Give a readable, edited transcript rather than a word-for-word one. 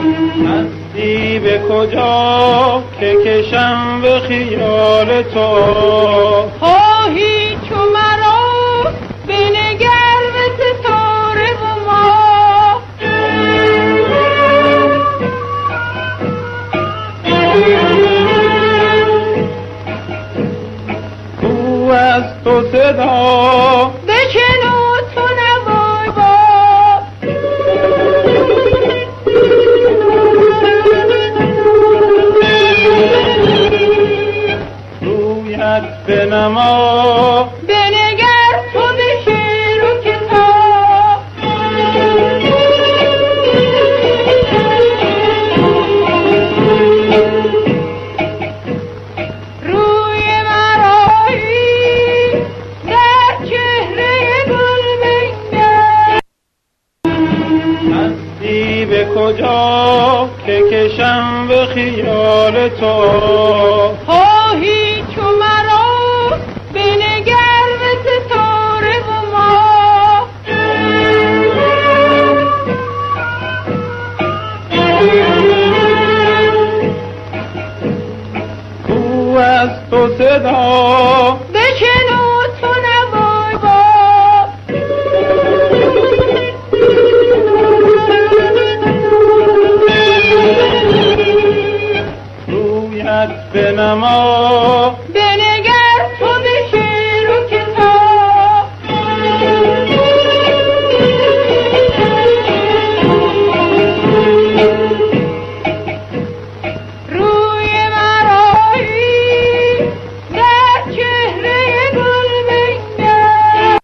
هستی به کجا که کشم به خیال تو؟ خواهی چو مرا بنگر به ستاره و ماه. او از تو صدا بشنو تو نوای با. رویت به نما بنگر تو به شعر و کتاب. روی مرایی در چهره گل بنگر. هستی به کجا که کشم به خیال تو؟ خواهی چو مرا بنگر به ستاره و ماه. او از تو صدا